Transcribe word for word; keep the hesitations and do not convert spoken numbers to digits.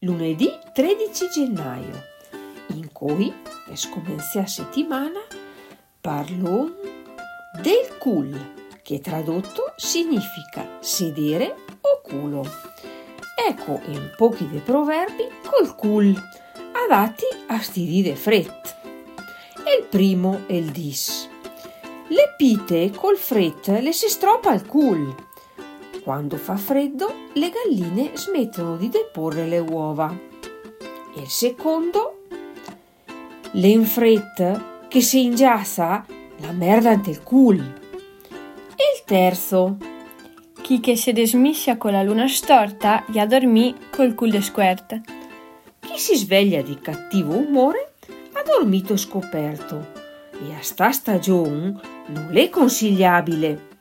lunedì tredici gennaio, in cui, per scominciare settimana, parlo del cul, che tradotto significa sedere o culo. Ecco in pochi dei proverbi col cul, adatti a stiri de fret. E il primo è il dis. Le pite col fret le si stroppa il cul. Quando fa freddo, le galline smettono di deporre le uova. E il secondo, l'infret che si ingiassa la merda ante il cul. E il terzo, chi che si desmiscia con la luna storta e a dormì col cul desquert. Chi si sveglia di cattivo umore ha dormito scoperto e a sta stagione non è consigliabile.